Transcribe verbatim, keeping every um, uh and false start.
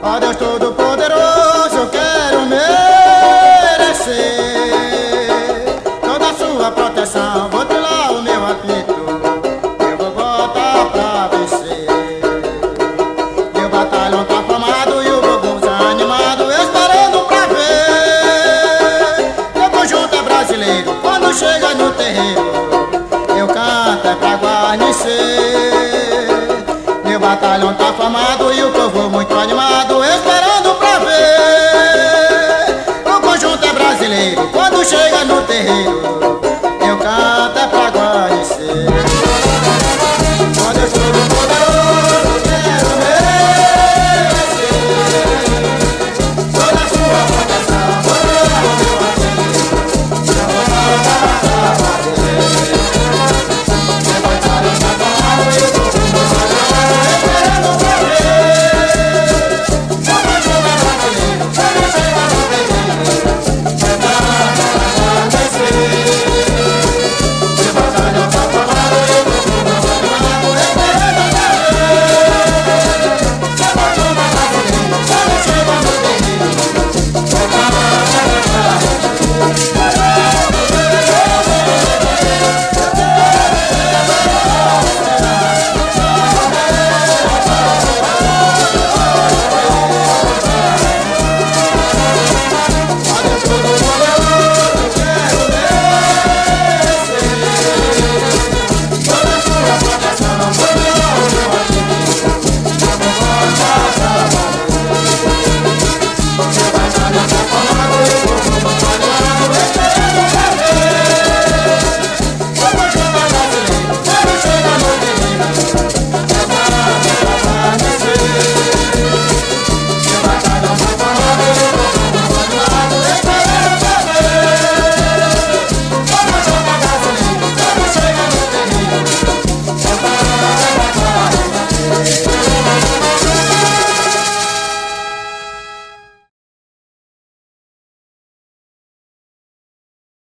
Ó Deus Todo-Poderoso, eu quero merecer toda a sua proteção. Vou tirar o meu apito, eu vou botar pra vencer. Meu batalhão tá formado e o bumbum desanimado, esperando pra ver. Meu conjunto é brasileiro, quando chega no terreiro, eu canto é pra guarnecer. Meu batalhão tá formado e o povo muito animado, esperando pra ver. O conjunto é brasileiro, quando chega no terreiro,